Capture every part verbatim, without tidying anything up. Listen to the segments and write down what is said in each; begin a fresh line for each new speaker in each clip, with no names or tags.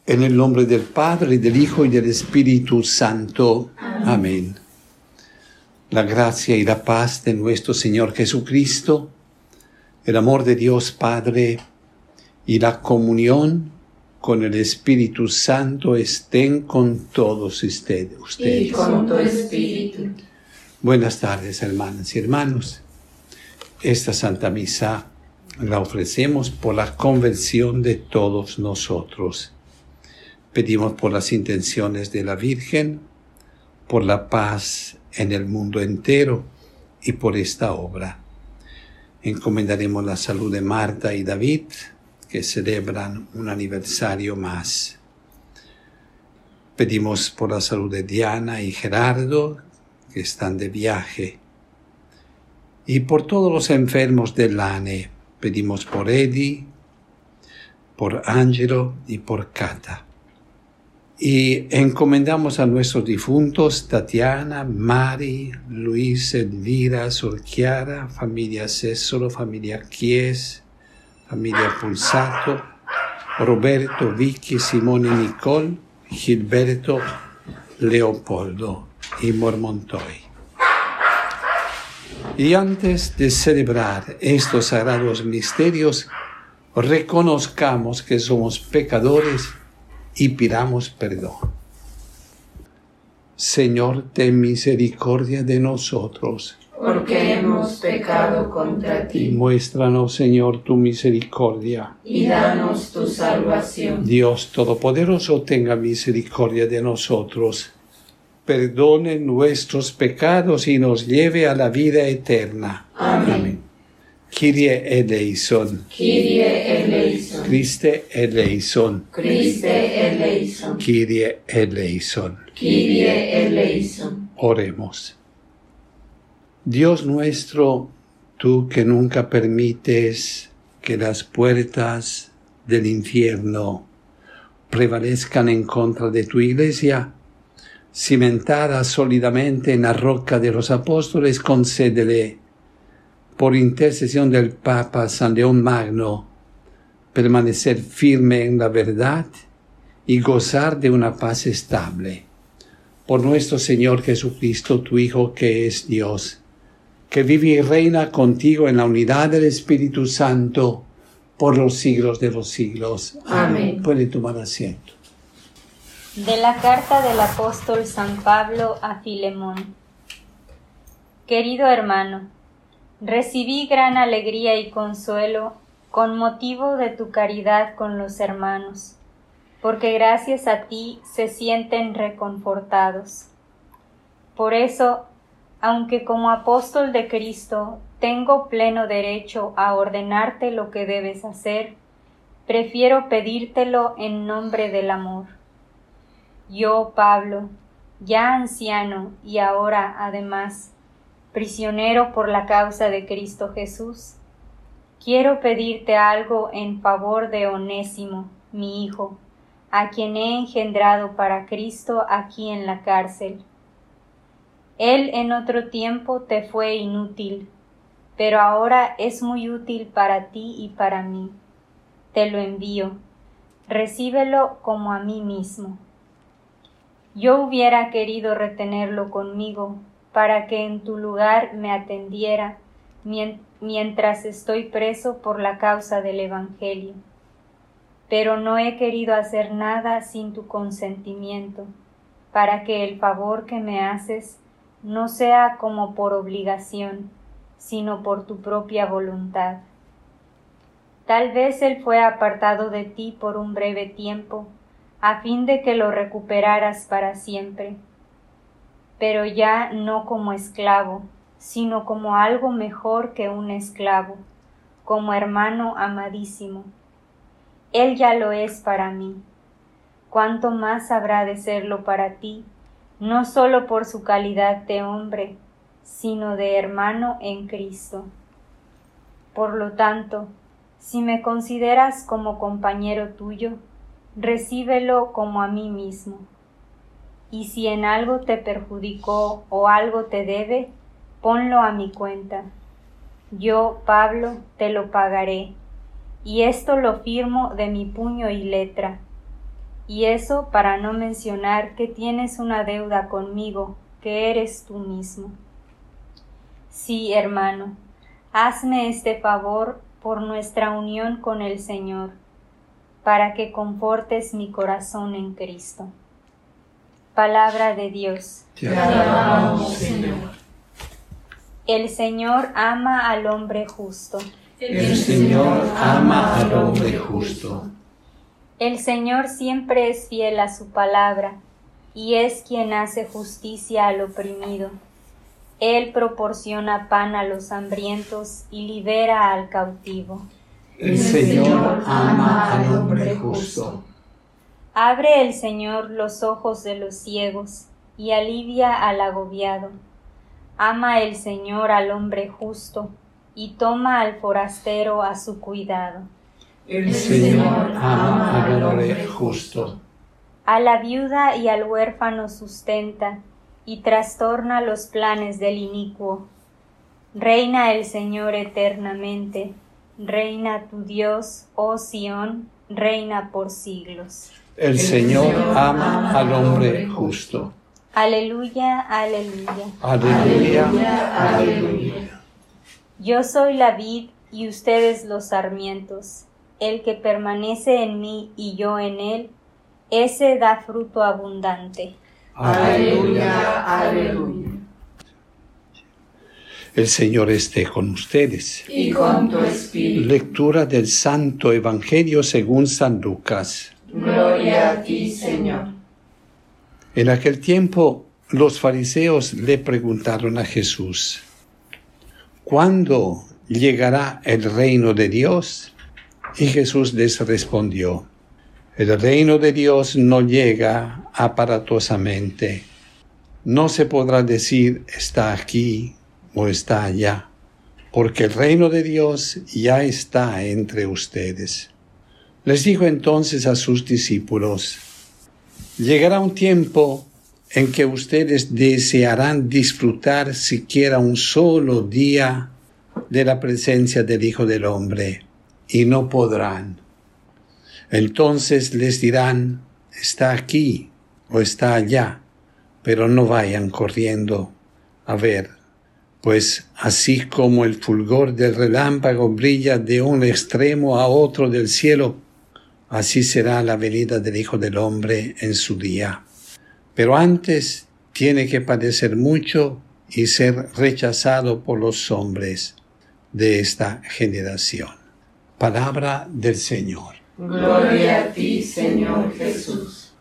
En el nombre del Padre, del Hijo y del Espíritu Santo. Amén. Amén. La gracia y la paz de nuestro Señor Jesucristo, el amor de Dios Padre y la comunión con el Espíritu Santo estén con todos ustedes.
Y con tu espíritu.
Buenas tardes, hermanas y hermanos. Esta Santa Misa la ofrecemos por la conversión de todos nosotros. Pedimos por las intenciones de la Virgen, por la paz en el mundo entero y por esta obra. Encomendaremos la salud de Marta y David, que celebran un aniversario más. Pedimos por la salud de Diana y Gerardo, que están de viaje. Y por todos los enfermos del A N E. Pedimos por Eddie, por Angelo y por Cata. Y encomendamos a nuestros difuntos Tatiana, Mari, Luis, Elvira, Sor Chiara, familia Sessolo, familia Chies, familia Pulsato, Roberto, Vicky, Simone, Nicole, Gilberto, Leopoldo y Mormontoy. Y antes de celebrar estos sagrados misterios, reconozcamos que somos pecadores y pidamos perdón. Señor, ten misericordia de nosotros,
porque hemos pecado contra ti.
Y muéstranos, Señor, tu misericordia.
Y danos tu salvación.
Dios Todopoderoso, tenga misericordia de nosotros, perdone nuestros pecados y nos lleve a la vida eterna.
Amén. Amén.
Kyrie eleison.
Kyrie eleison.
Christe eleison.
Christe eleison.
Kyrie eleison.
Kyrie eleison.
Oremos. Dios nuestro, tú que nunca permites que las puertas del infierno prevalezcan en contra de tu iglesia, cimentada sólidamente en la roca de los apóstoles, concédele, por intercesión del Papa San León Magno, permanecer firme en la verdad y gozar de una paz estable. Por nuestro Señor Jesucristo, tu Hijo, que es Dios, que vive y reina contigo en la unidad del Espíritu Santo, por los siglos de los siglos.
Amén.
Puede tomar asiento.
De la carta del apóstol San Pablo a Filemón. Querido hermano, recibí gran alegría y consuelo con motivo de tu caridad con los hermanos, porque gracias a ti se sienten reconfortados. Por eso, aunque como apóstol de Cristo tengo pleno derecho a ordenarte lo que debes hacer, prefiero pedírtelo en nombre del amor. Yo, Pablo, ya anciano y ahora, además, prisionero por la causa de Cristo Jesús, quiero pedirte algo en favor de Onésimo, mi hijo, a quien he engendrado para Cristo aquí en la cárcel. Él en otro tiempo te fue inútil, pero ahora es muy útil para ti y para mí. Te lo envío, recíbelo como a mí mismo. Yo hubiera querido retenerlo conmigo, para que en tu lugar me atendiera mientras estoy preso por la causa del Evangelio. Pero no he querido hacer nada sin tu consentimiento, para que el favor que me haces no sea como por obligación, sino por tu propia voluntad. Tal vez él fue apartado de ti por un breve tiempo, a fin de que lo recuperaras para siempre, pero ya no como esclavo, sino como algo mejor que un esclavo, como hermano amadísimo. Él ya lo es para mí. ¿Cuánto más habrá de serlo para ti, no solo por su calidad de hombre, sino de hermano en Cristo? Por lo tanto, si me consideras como compañero tuyo, recíbelo como a mí mismo. Y si en algo te perjudicó o algo te debe, ponlo a mi cuenta. Yo, Pablo, te lo pagaré, y esto lo firmo de mi puño y letra. y eso para no mencionar que tienes una deuda conmigo, que eres tú mismo. Sí, hermano, hazme este favor por nuestra unión con el Señor, para que confortes mi corazón en Cristo. Palabra de Dios.
Te alabamos, Señor.
El Señor ama al hombre justo.
El Señor ama al hombre justo.
El Señor siempre es fiel a su palabra, y es quien hace justicia al oprimido. Él proporciona pan a los hambrientos y libera al cautivo.
El Señor ama al hombre justo.
Abre el Señor los ojos de los ciegos y alivia al agobiado. Ama el Señor al hombre justo y toma al forastero a su cuidado.
El Señor ama al hombre justo.
A la viuda y al huérfano sustenta y trastorna los planes del inicuo. Reina el Señor eternamente, reina tu Dios, oh Sión, reina por siglos.
El Señor ama al hombre justo.
Aleluya, aleluya.
Aleluya, aleluya.
Yo soy la vid y ustedes los sarmientos. El que permanece en mí y yo en él, ese da fruto abundante.
Aleluya, aleluya.
El Señor esté con ustedes.
Y con tu espíritu.
Lectura del Santo Evangelio según San Lucas.
Gloria a ti, Señor.
En aquel tiempo, los fariseos le preguntaron a Jesús: ¿cuándo llegará el reino de Dios? Y Jesús les respondió: el reino de Dios no llega aparatosamente. No se podrá decir está aquí o está allá, porque el reino de Dios ya está entre ustedes. Les dijo entonces a sus discípulos: llegará un tiempo en que ustedes desearán disfrutar siquiera un solo día de la presencia del Hijo del Hombre, y no podrán. Entonces les dirán: está aquí o está allá, pero no vayan corriendo a ver, pues así como el fulgor del relámpago brilla de un extremo a otro del cielo, así será la venida del Hijo del Hombre en su día. Pero antes tiene que padecer mucho y ser rechazado por los hombres de esta generación. Palabra del Señor.
Gloria a ti, Señor Jesús.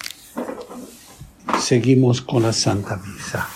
Seguimos con la Santa Misa.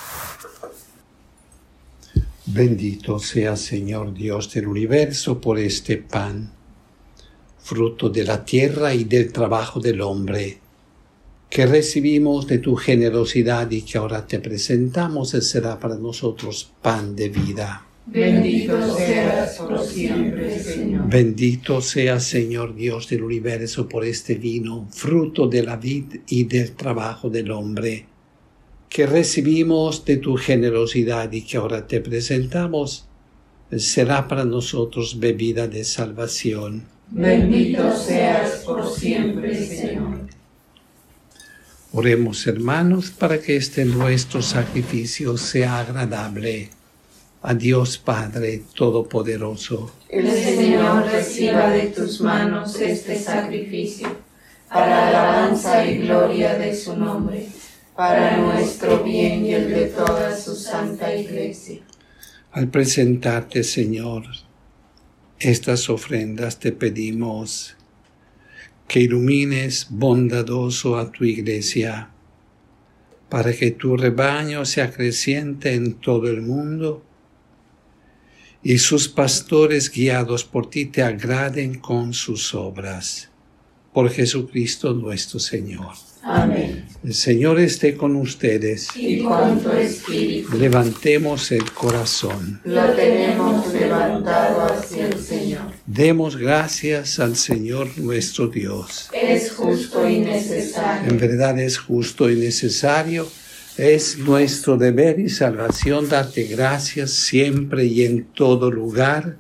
Bendito sea, Señor Dios del universo, por este pan, fruto de la tierra y del trabajo del hombre, que recibimos de tu generosidad y que ahora te presentamos. Él será para nosotros pan de vida.
Bendito seas por siempre, Señor.
Bendito sea, Señor Dios del universo, por este vino, fruto de la vid y del trabajo del hombre, que recibimos de tu generosidad y que ahora te presentamos. Él será para nosotros bebida de salvación.
Bendito seas por siempre, Señor.
Oremos, hermanos, para que este nuestro sacrificio sea agradable a Dios Padre Todopoderoso.
El Señor reciba de tus manos este sacrificio, para alabanza y gloria de su nombre, para nuestro bien y el de toda su santa Iglesia.
Al presentarte, Señor, estas ofrendas, te pedimos que ilumines bondadoso a tu Iglesia, para que tu rebaño se acreciente en todo el mundo y sus pastores guiados por ti te agraden con sus obras. Por Jesucristo nuestro Señor.
Amén.
El Señor esté con ustedes.
Y con tu espíritu.
Levantemos el corazón.
Lo tenemos levantado hacia el Señor.
Demos gracias al Señor nuestro Dios.
Es justo y necesario.
En verdad es justo y necesario. Es nuestro deber y salvación darte gracias siempre y en todo lugar,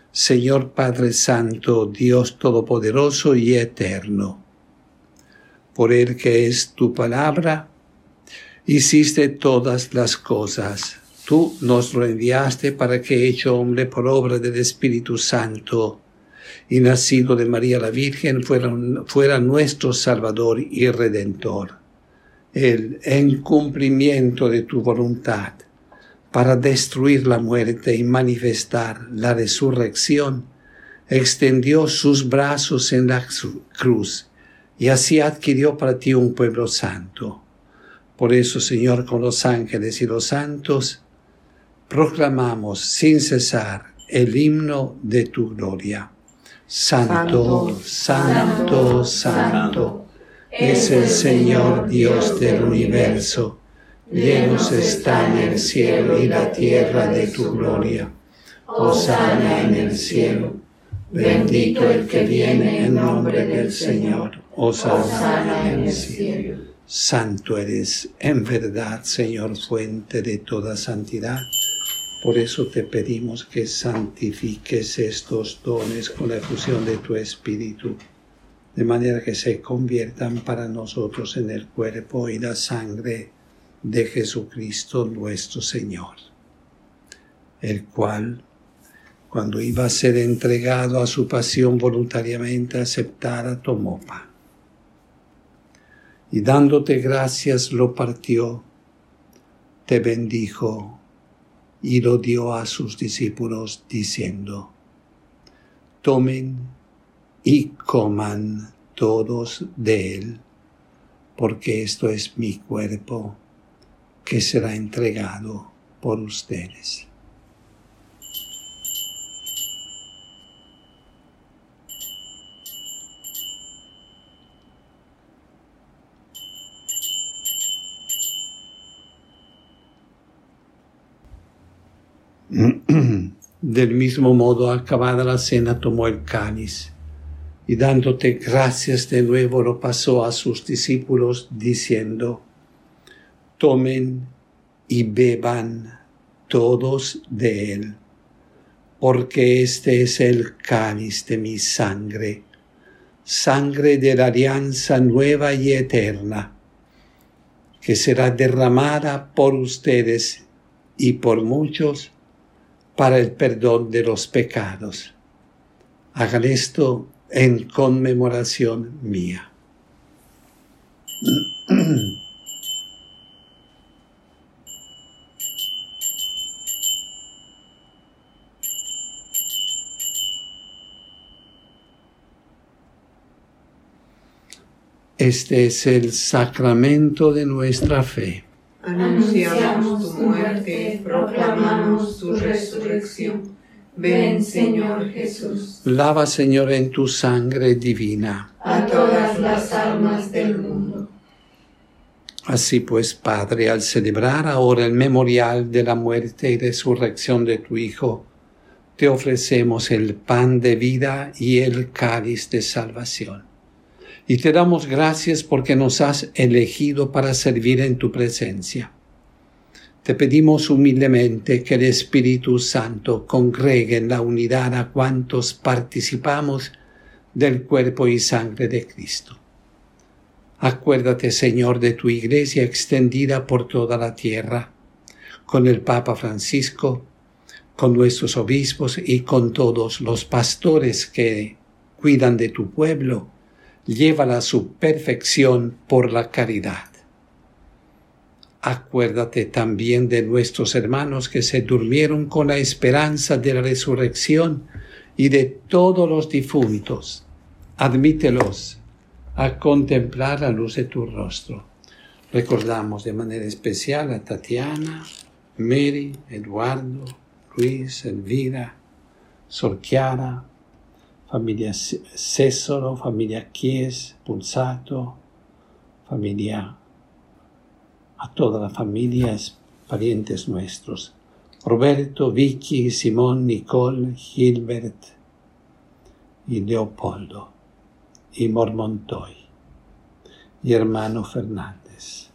Señor Padre Santo, Dios Todopoderoso y Eterno. por el que es tu palabra, hiciste todas las cosas. Tú nos lo enviaste para que, hecho hombre por obra del Espíritu Santo y nacido de María la Virgen, fuera, fuera nuestro Salvador y Redentor. Él, en cumplimiento de tu voluntad, para destruir la muerte y manifestar la resurrección, extendió sus brazos en la cruz y así adquirió para ti un pueblo santo. Por eso, Señor, con los ángeles y los santos, proclamamos sin cesar el himno de tu gloria. Santo, santo, santo, santo, es el Señor Dios del universo. Llenos están el cielo y la tierra de tu gloria. Hosana en el cielo. Bendito el que viene en nombre del Señor. Hosana en el cielo. Santo eres, en verdad, Señor, fuente de toda santidad. Por eso te pedimos que santifiques estos dones con la efusión de tu Espíritu, de manera que se conviertan para nosotros en el cuerpo y la sangre de Jesucristo nuestro Señor, el cual, cuando iba a ser entregado a su pasión voluntariamente aceptada, tomó pan. Y dándote gracias lo partió, te bendijo y lo dio a sus discípulos diciendo: tomen y coman todos de él, porque esto es mi cuerpo que será entregado por ustedes. Del mismo modo, acabada la cena, tomó el cáliz y dándote gracias de nuevo lo pasó a sus discípulos diciendo: tomen y beban todos de él, porque este es el cáliz de mi sangre, sangre de la alianza nueva y eterna, que será derramada por ustedes y por muchos para el perdón de los pecados. Hagan esto en conmemoración mía. Este es el sacramento de nuestra fe.
Anunciamos tu muerte, proclamamos tu resurrección. Ven, Señor Jesús.
Lava, Señor, en tu sangre divina
a todas las almas del mundo.
Así pues, Padre, al celebrar ahora el memorial de la muerte y resurrección de tu Hijo, te ofrecemos el pan de vida y el cáliz de salvación. Y te damos gracias porque nos has elegido para servir en tu presencia. Te pedimos humildemente que el Espíritu Santo congregue en la unidad a cuantos participamos del cuerpo y sangre de Cristo. Acuérdate, Señor, de tu Iglesia extendida por toda la tierra, con el Papa Francisco, con nuestros obispos y con todos los pastores que cuidan de tu pueblo. Llévala a su perfección por la caridad. Acuérdate también de nuestros hermanos que se durmieron con la esperanza de la resurrección y de todos los difuntos. Admítelos a contemplar la luz de tu rostro. Recordamos de manera especial a Tatiana, Mary, Eduardo, Luis, Elvira, Sor Chiara, familia Césaro, familia Chies, Pulsato, familia, a todas las familias, parientes nuestros, Roberto, Vicky, Simón, Nicole, Gilbert y Leopoldo, y Mormontoy, y hermano Fernández.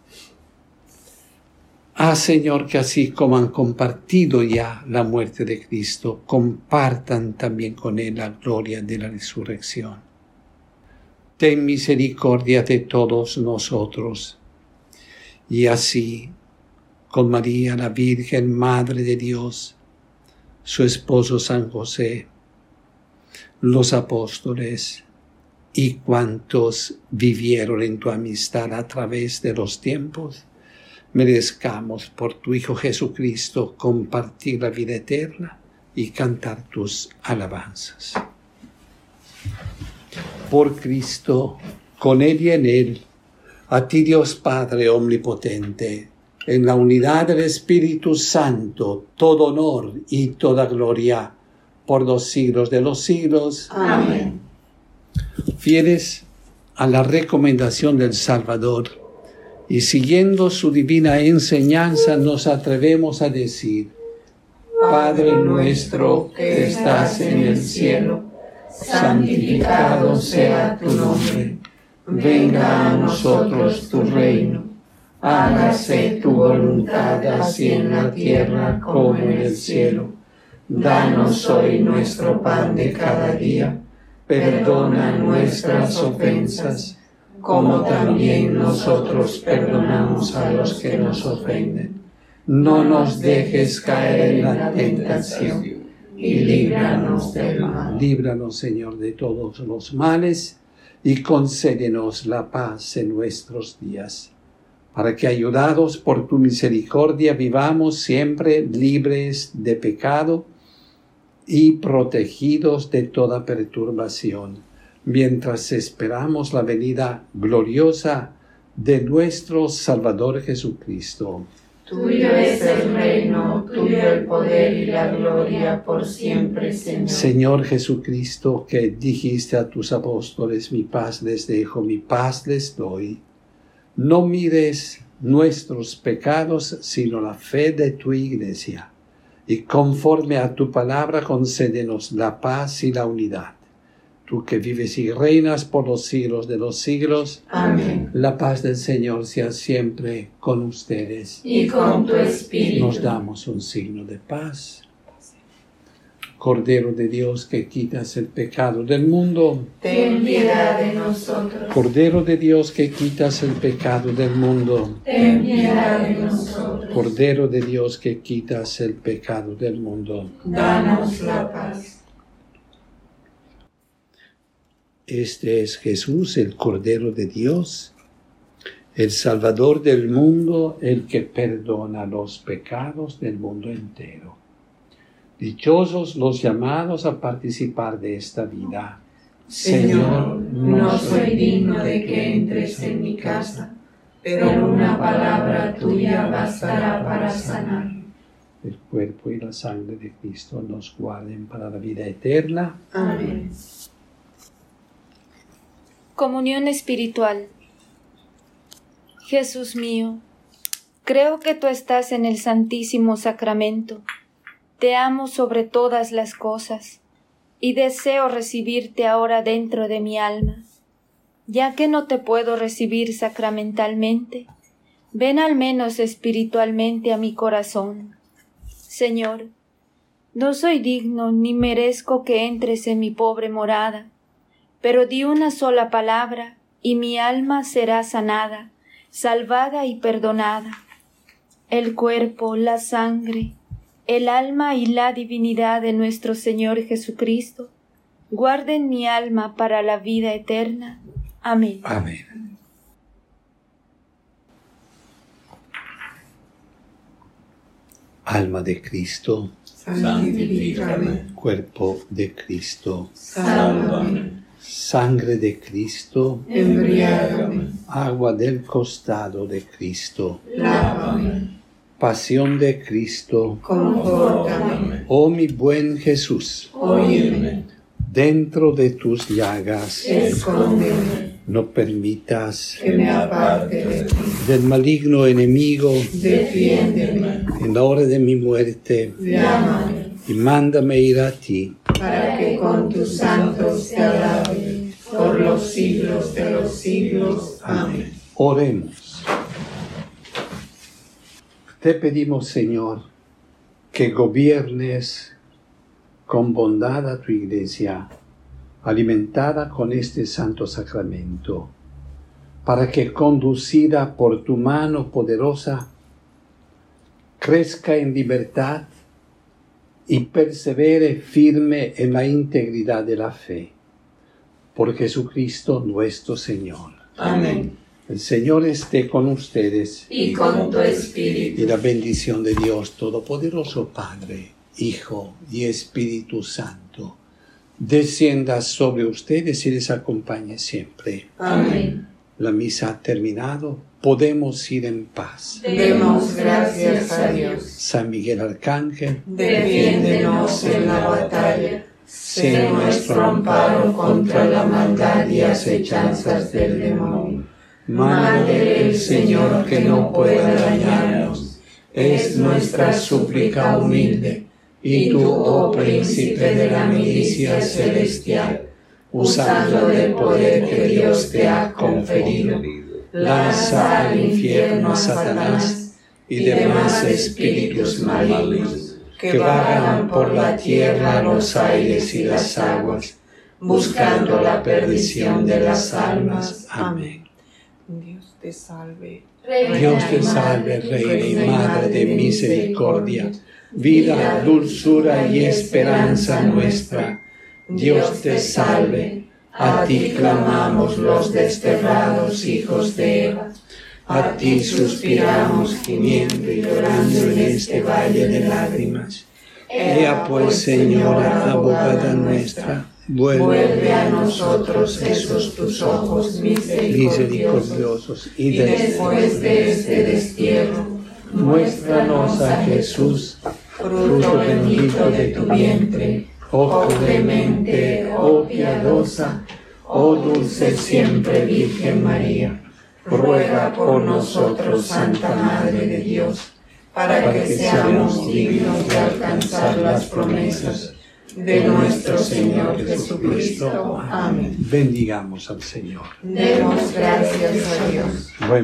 Ah, Señor, que así como han compartido ya la muerte de Cristo, compartan también con Él la gloria de la resurrección. ten misericordia de todos nosotros. Y así, con María, la Virgen, Madre de Dios, su esposo San José, los apóstoles y cuantos vivieron en tu amistad a través de los tiempos, merezcamos por tu Hijo Jesucristo compartir la vida eterna y cantar tus alabanzas. Por Cristo, con Él y en Él, a ti Dios Padre omnipotente, en la unidad del Espíritu Santo, todo honor y toda gloria por los siglos de los siglos.
Amén.
Fieles a la recomendación del Salvador y siguiendo su divina enseñanza, nos atrevemos a decir: Padre nuestro que estás en el cielo, santificado sea tu nombre. Venga a nosotros tu reino. Hágase tu voluntad así en la tierra como en el cielo. Danos hoy nuestro pan de cada día. Perdona nuestras ofensas, como también nosotros perdonamos a los que nos ofenden. No nos dejes caer en la tentación y líbranos del mal. Líbranos, Señor, de todos los males y concédenos la paz en nuestros días, para que, ayudados por tu misericordia, vivamos siempre libres de pecado y protegidos de toda perturbación, mientras esperamos la venida gloriosa de nuestro Salvador Jesucristo.
Tuyo es el reino, tuyo el poder y la gloria por siempre, Señor.
Señor Jesucristo, que dijiste a tus apóstoles: mi paz les dejo, mi paz les doy. No mires nuestros pecados, sino la fe de tu Iglesia. Y conforme a tu palabra, concédenos la paz y la unidad. Tú que vives y reinas por los siglos de los siglos.
Amén.
La paz del Señor sea siempre con ustedes.
Y con tu espíritu.
Nos damos un signo de paz. Cordero de Dios, que quitas el pecado del mundo.
Ten piedad de nosotros.
Cordero de Dios, que quitas el pecado del mundo.
Ten piedad de nosotros.
Cordero de Dios, que quitas el pecado del mundo.
Danos la paz.
Este es Jesús, el Cordero de Dios, el Salvador del mundo, el que perdona los pecados del mundo entero. Dichosos los llamados a participar de esta vida.
Señor, no soy digno de que entres en mi casa, pero una palabra tuya bastará para sanar.
El cuerpo y la sangre de Cristo nos guarden para la vida eterna.
Amén.
Comunión espiritual. Jesús mío, creo que tú estás en el Santísimo Sacramento. Te amo sobre todas las cosas y deseo recibirte ahora dentro de mi alma. Ya que no te puedo recibir sacramentalmente, ven al menos espiritualmente a mi corazón. Señor, no soy digno ni merezco que entres en mi pobre morada, pero di una sola palabra y mi alma será sanada, salvada y perdonada. El cuerpo, la sangre, el alma y la divinidad de nuestro Señor Jesucristo guarden mi alma para la vida eterna. Amén.
Amén. Alma de Cristo,
Santifícame.
cuerpo de Cristo,
Sálvame.
sangre de Cristo,
Embriágame.
agua del costado de Cristo,
Lávame.
pasión de Cristo.
Confórtame.
Oh mi buen Jesús,
Óyeme.
dentro de tus llagas,
Escóndeme.
no permitas
Que me aparte de ti.
del maligno enemigo,
Defiéndeme.
en la hora de mi muerte,
Llámame.
y mándame ir a ti.
Para que con tus santos te alabe por los siglos de los siglos. Amén.
Oremos. Te pedimos, Señor, que gobiernes con bondad a tu Iglesia alimentada con este santo sacramento, para que, conducida por tu mano poderosa, crezca en libertad y persevere firme en la integridad de la fe. Por Jesucristo nuestro Señor.
Amén.
El Señor esté con ustedes.
Y con tu espíritu.
Y la bendición de Dios Todopoderoso, Padre, Hijo y Espíritu Santo, descienda sobre ustedes y les acompañe siempre.
Amén.
La misa ha terminado. Podemos ir en paz.
Demos gracias a Dios.
San Miguel Arcángel,
Defiéndenos en la batalla. Sé nuestro amparo contra la maldad y acechanzas del demonio. Madre del Señor que no pueda dañarnos, es nuestra súplica humilde. Y tú, oh príncipe de la milicia celestial, usando del poder que Dios te ha conferido, lanza al infierno a Satanás y demás espíritus malignos que vagan por la tierra, los aires y las aguas, buscando la perdición de las almas. Amén.
Dios te salve.
Dios te salve, Reina y Madre de misericordia, vida, dulzura y esperanza nuestra. Dios te salve. A ti clamamos los desterrados hijos de Eva. A ti suspiramos gimiendo y llorando en este valle de lágrimas. Ea pues, Señora, abogada nuestra, vuelve,
Vuelve a nosotros esos tus ojos misericordiosos,
misericordiosos y
y después de este destierro,
muéstranos a Jesús,
fruto bendito de tu vientre, oh clemente, oh piadosa, oh dulce siempre Virgen María. Ruega por nosotros, Santa Madre de Dios, para que seamos dignos de alcanzar las promesas de nuestro Señor Jesucristo. Amén.
Bendigamos al Señor.
Demos gracias a Dios.
Bueno.